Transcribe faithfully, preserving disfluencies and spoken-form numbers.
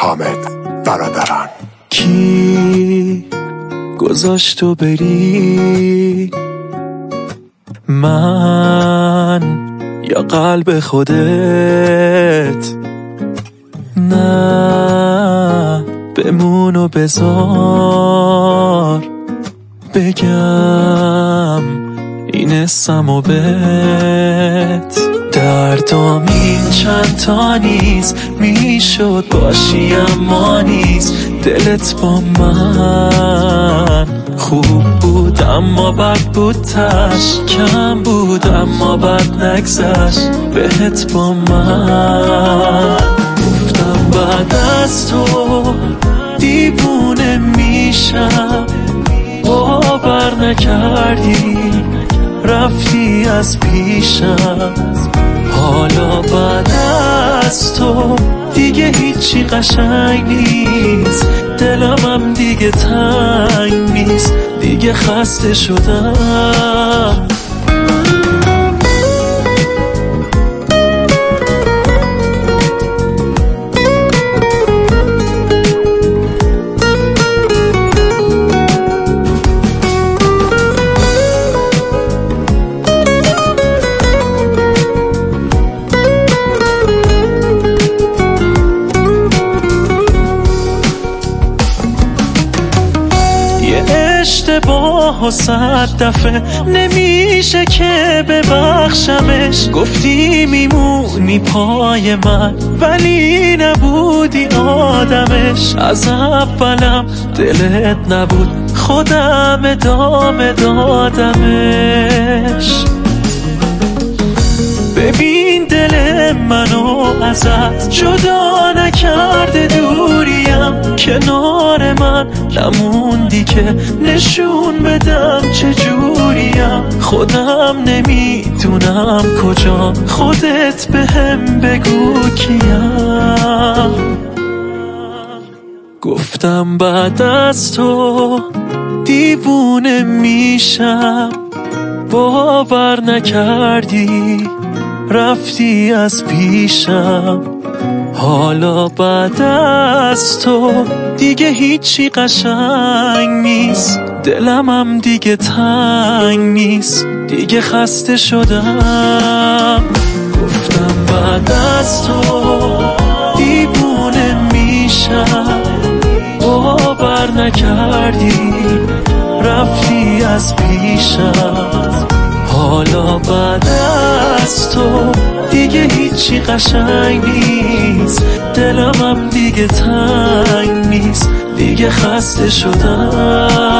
حامد برادران. کی گذاشت تو بری؟ من یا قلب خودت؟ نه بمون و بذار بگم این اسم و بهت. دردام این چند تا نیست، میشد باشی اما نیست. دلت با من خوب بود اما بد بود، تش کم بود اما بد نگذشت بهت با من. گفتم بعد از تو دیوونه میشم، باور نکردی رفتی از پیشم. حالا بعد از تو دیگه هیچی قشنگ نیست، دلم هم دیگه تنگ نیست، دیگه خسته شدم. اشتباه و صد دفعه نمیشه که ببخشمش. گفتی میمونی پای من ولی نبودی آدمش. از اولم دلت نبود، خودم ادامه دادمش. ببین دل منو ازت جدا نکرده دوریم، کنار من نموندی که نشون بدم چجوریم. خودم نمیدونم کجا، خودت بهم بگو کیم. گفتم بعد از تو دیوونه میشم، باور نکردی رفتی از پیشم. حالا بعد از تو دیگه هیچی قشنگ نیست، دلم هم دیگه تنگ نیست، دیگه خسته شدم. گفتم بعد از تو دیوونه میشم، باور نکردی رفتی از پیشم. حالا بعد از تو دیگه هیچی قشنگ نیست، دلم هم دیگه تنگ نیست، دیگه خسته شدم.